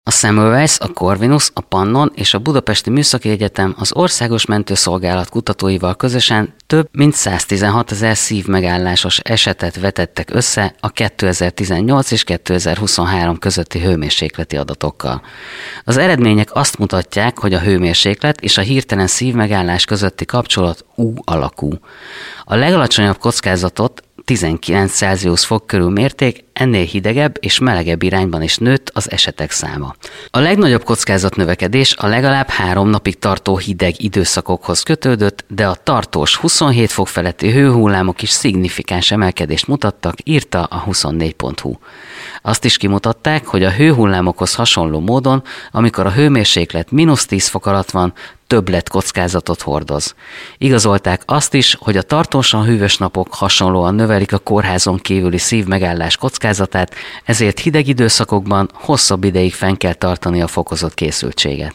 A Semmelweis, a Corvinus, a Pannon és a Budapesti Műszaki Egyetem az Országos Mentőszolgálat kutatóival közösen több mint 116 000 szívmegállásos esetet vetettek össze a 2018 és 2023 közötti hőmérsékleti adatokkal. Az eredmények azt mutatják, hogy a hőmérséklet és a hirtelen szívmegállás közötti kapcsolat U alakú. A legalacsonyabb kockázatot 19 Celsius fok körül mérték, ennél hidegebb és melegebb irányban is nőtt az esetek száma. A legnagyobb kockázatnövekedés a legalább 3 napig tartó hideg időszakokhoz kötődött, de a tartós 27 fok feletti hőhullámok is szignifikáns emelkedést mutattak, írta a 24.hu. Azt is kimutatták, hogy a hőhullámokhoz hasonló módon, amikor a hőmérséklet -10 fok alatt van, többlet kockázatot hordoz. Igazolták azt is, hogy a tartósan hűvös napok hasonlóan növelik a kórházon kívüli szívmegállás kockázatát, ezért hideg időszakokban hosszabb ideig fenn kell tartani a fokozott készültséget.